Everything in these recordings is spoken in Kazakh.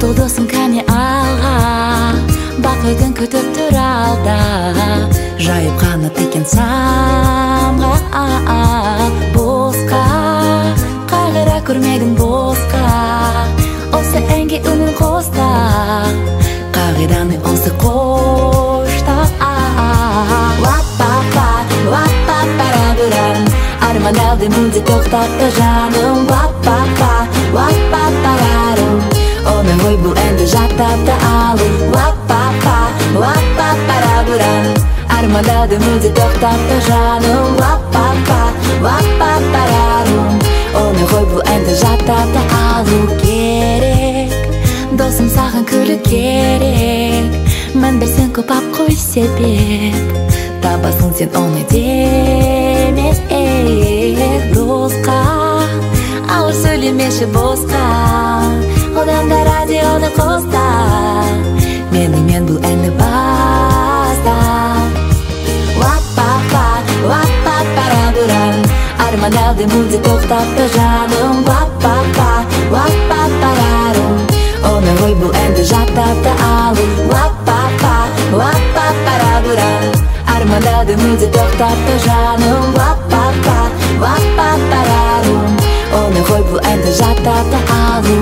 Толдысың кәне алға, бақытын күтіп тұр алда. Жайып қанат екен самға, босқа қайғыра көрмедің босқа. Осы әнге үнін қоста, қағиданы осы қошта. Вап-папа, вап-папа-парабырам, армандалды мүлде тоқтатты жаным. Вап-папа, вап-папа-парарым, оны ғой бұл әнді жаттапты алу. Вап-папа, вап-папа-парабырам, армандалды мүлде тоқтатты жаным. Вап-папа, вап-папа-парарым, оны ғой бұл әнді жаттапты алу. Керек, досым саған күлі керек, мән берсең көп ап қой себеп, табасың сен оны демек. Досқа ауыр сөйлемеші босқа, одан да радионы қоста, менімен бұл әнді баста. Вап-папа, вап-папа-парабырам, армандалды мүлде тоқтатты жаным. Вап-папа, вап-папа-парарым, оны ғой бұл әнді жаттапты алу. Вап-папа, вап-папа-парабырам, армандалды мүлде тоқтатты жаным. Вап-папа, вап-папа-парарым, оны ғой бұл әнді жаттапты алу.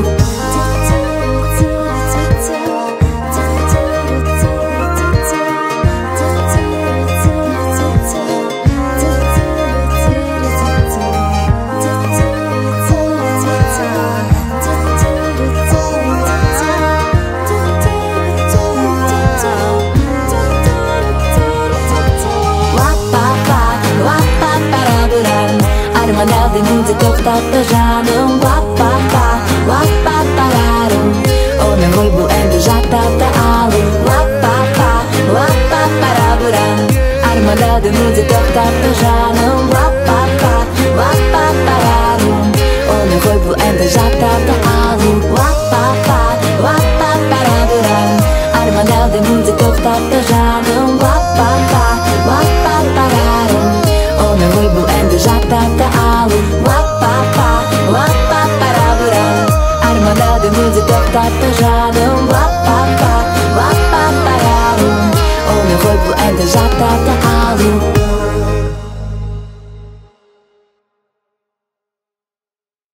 Армандалды мүлде тоқтатты жаным. Вап-папа, вап-папа-парарым, оны ғой бұл әнді жаттапты алу. Вап-папа, вап-папа-парабырам, армандалды мүлде тоқтатты жаным. Вап-папа, вап-папа-парарым, оны ғой бұл әнді жаттапты алу. Вап-папа, вап-папа-парабырам, армандалды мүлде тоқтатты жаным. Вап-папа, вап-папа-парарым, оны ғой бұл әнді жаттапты алу. Вап-папа, вап-папа-парабырам, армандалды мүлде тоқтатты жаным.